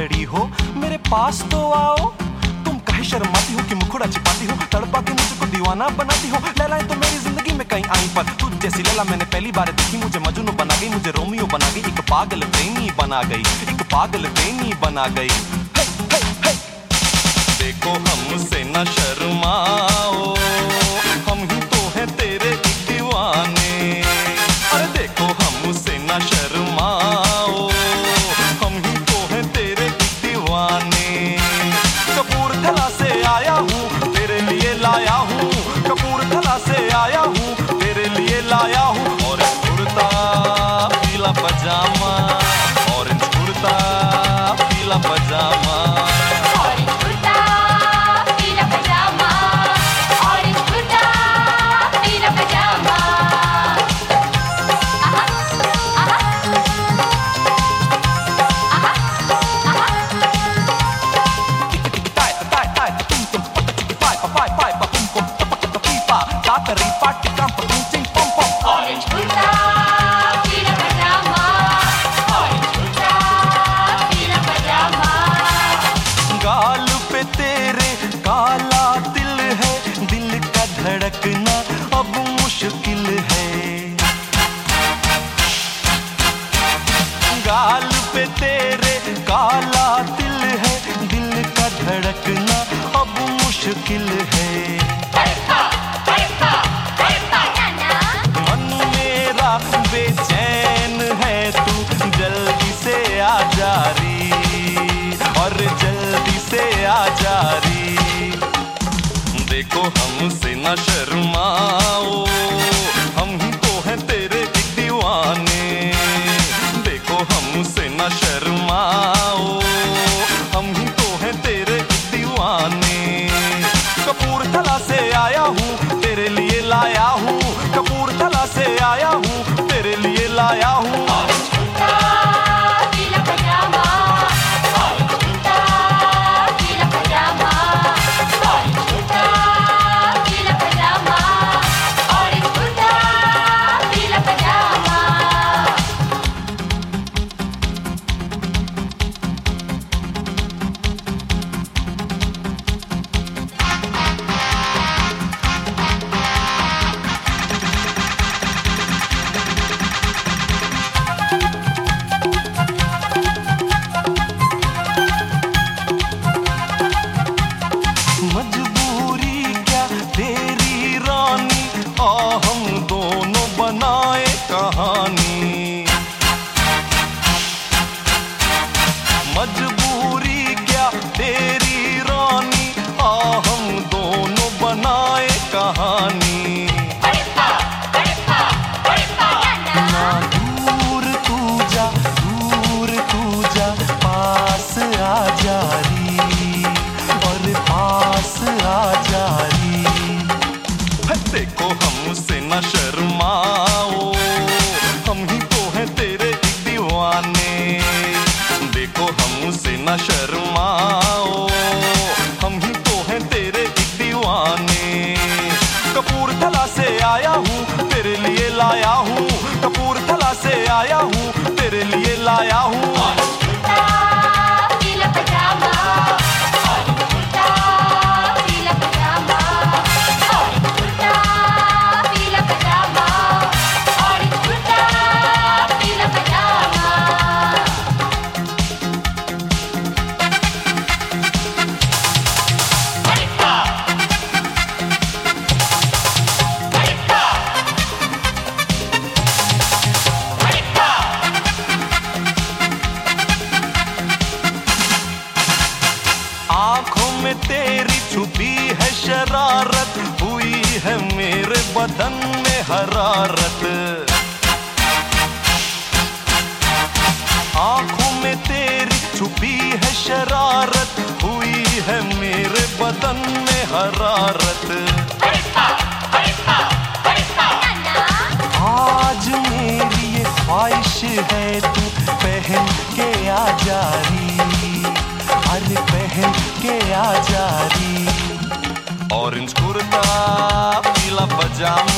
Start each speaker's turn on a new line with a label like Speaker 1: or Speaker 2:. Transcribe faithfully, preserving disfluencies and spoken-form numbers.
Speaker 1: खड़ी हो, मेरे पास तो आओ। तुम काहे शर्माती हो कि मुखड़ा छिपाती हो, तड़पा के मुझको दीवाना बनाती हो। लैलाएं तो मेरी जिंदगी में कहीं आई, पर तुझ जैसी लैला मैंने पहली बार देखी। मुझे मजनू बना गई, मुझे रोमियो बना गई, एक पागल प्रेमी बना गई, एक पागल प्रेमी बना गई। हे, हे, हे। देखो हमसे न शर्माओ, हम ही तो हैं तेरे दीवाने। अरे देखो हमसे न शर्माओ, हम ही तो हैं तेरे दीवाने। कपूरथला से आया हूँ, तेरे लिए लाया हूँ। कपूरथला से आया हूँ, तेरे लिए लाया हूँ। ऑरेंज कुर्ता पीला पजामा, ऑरेंज कुर्ता पीला पजामा। गाल पे तेरे काला दिल है, दिल का धड़कना अब मुश्किल है। गाल पे तेरे काला दिल है, दिल का धड़कना अब मुश्किल है। मन मेरा बेचैन है, तू जल्दी से आ जा री, और जल्दी से आ जा री। देखो हमसे न शर्माओ, हम ही तो हैं तेरे दीवाने। देखो हमसे न शर्माओ, हम ही तो हैं तेरे दीवाने। कपूरथला से आया हूँ, तेरे लिए लाया हूँ। कपूरथला से आया हूँ, तेरे लिए लाया हूँ। मजबूरी क्या तेरी रानी, आ हम दोनों बनाए कहानी। मजबूरी क्या तेरी रानी, आ हम दोनों बनाए कहानी। ना दूर तू जा, दूर तू जा, पास आ जा री, और पास आ जा री। देखो हमसे न शर्माओ, हम ही तो हैं तेरे दीवाने। देखो हमसे न शर्माओ, हम ही तो हैं तेरे दीवाने। कपूरथला से आया हूँ, तेरे लिए लाया हूँ। कपूरथला से आया हूँ, तेरे लिए लाया हूँ। आँखों में तेरी छुपी है शरारत, हुई है मेरे बदन में हरारत। आँखों में तेरी छुपी है शरारत, हुई है मेरे बदन में हरारत। आज मेरी ये ख्वाहिश है, तू पहन के आ जा री, अरे पहन के आ जा री। ऑरेंज कुर्ता पीला पजामा,